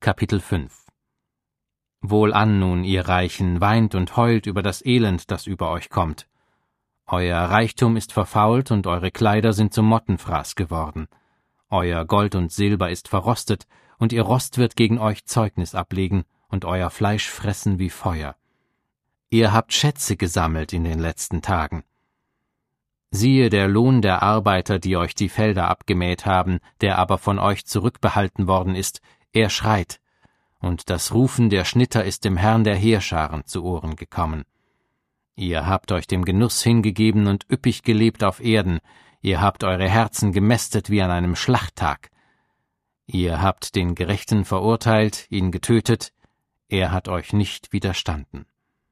Kapitel 5 Wohlan nun, ihr Reichen, weint und heult über das Elend, das über euch kommt. Euer Reichtum ist verfault und eure Kleider sind zum Mottenfraß geworden. Euer Gold und Silber ist verrostet, und ihr Rost wird gegen euch Zeugnis ablegen und euer Fleisch fressen wie Feuer. Ihr habt Schätze gesammelt in den letzten Tagen. Siehe, der Lohn der Arbeiter, die euch die Felder abgemäht haben, der aber von euch zurückbehalten worden ist, er schreit, und das Rufen der Schnitter ist dem Herrn der Heerscharen zu Ohren gekommen. Ihr habt euch dem Genuss hingegeben und üppig gelebt auf Erden, ihr habt eure Herzen gemästet wie an einem Schlachttag. Ihr habt den Gerechten verurteilt, ihn getötet, er hat euch nicht widerstanden.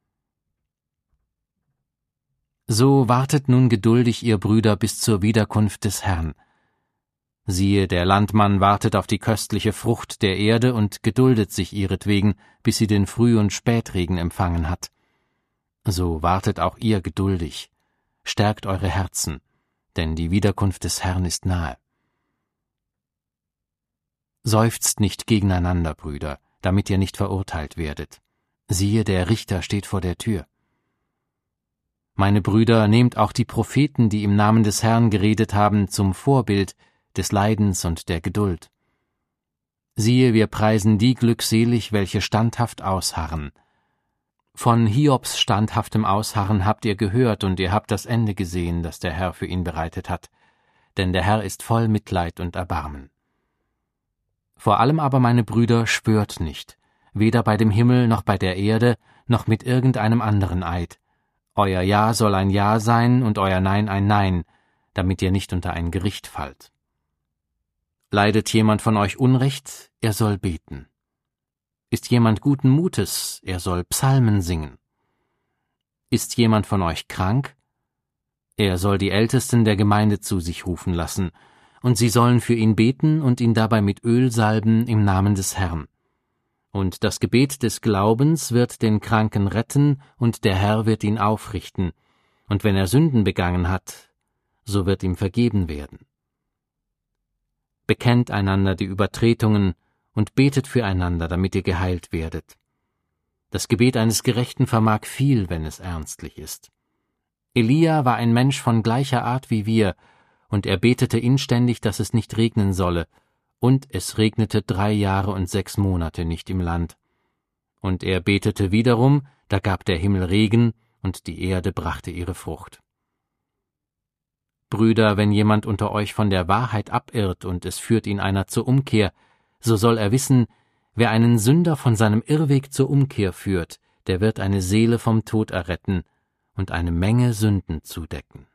So wartet nun geduldig, ihr Brüder, bis zur Wiederkunft des Herrn. Siehe, der Landmann wartet auf die köstliche Frucht der Erde und geduldet sich ihretwegen, bis sie den Früh- und Spätregen empfangen hat. So wartet auch ihr geduldig, stärkt eure Herzen, denn die Wiederkunft des Herrn ist nahe. Seufzt nicht gegeneinander, Brüder, damit ihr nicht verurteilt werdet. Siehe, der Richter steht vor der Tür. Meine Brüder, nehmt auch die Propheten, die im Namen des Herrn geredet haben, zum Vorbild des Leidens und der Geduld. Siehe, wir preisen die glückselig, welche standhaft ausharren. Von Hiobs standhaftem Ausharren habt ihr gehört, und ihr habt das Ende gesehen, das der Herr für ihn bereitet hat. Denn der Herr ist voll Mitleid und Erbarmen. Vor allem aber, meine Brüder, schwört nicht, weder bei dem Himmel noch bei der Erde, noch mit irgendeinem anderen Eid. Euer Ja soll ein Ja sein und euer Nein ein Nein, damit ihr nicht unter ein Gericht fallt. Leidet jemand von euch Unrecht, er soll beten. Ist jemand guten Mutes, er soll Psalmen singen. Ist jemand von euch krank? Er soll die Ältesten der Gemeinde zu sich rufen lassen, und sie sollen für ihn beten und ihn dabei mit Öl salben im Namen des Herrn. Und das Gebet des Glaubens wird den Kranken retten, und der Herr wird ihn aufrichten, und wenn er Sünden begangen hat, so wird ihm vergeben werden. Bekennt einander die Übertretungen und betet füreinander, damit ihr geheilt werdet. Das Gebet eines Gerechten vermag viel, wenn es ernstlich ist. Elia war ein Mensch von gleicher Art wie wir, und er betete inständig, dass es nicht regnen solle, und es regnete 3 Jahre und 6 Monate nicht im Land. Und er betete wiederum, da gab der Himmel Regen, und die Erde brachte ihre Frucht. Brüder, wenn jemand unter euch von der Wahrheit abirrt und es führt ihn einer zur Umkehr, so soll er wissen, wer einen Sünder von seinem Irrweg zur Umkehr führt, der wird eine Seele vom Tod erretten und eine Menge Sünden zudecken.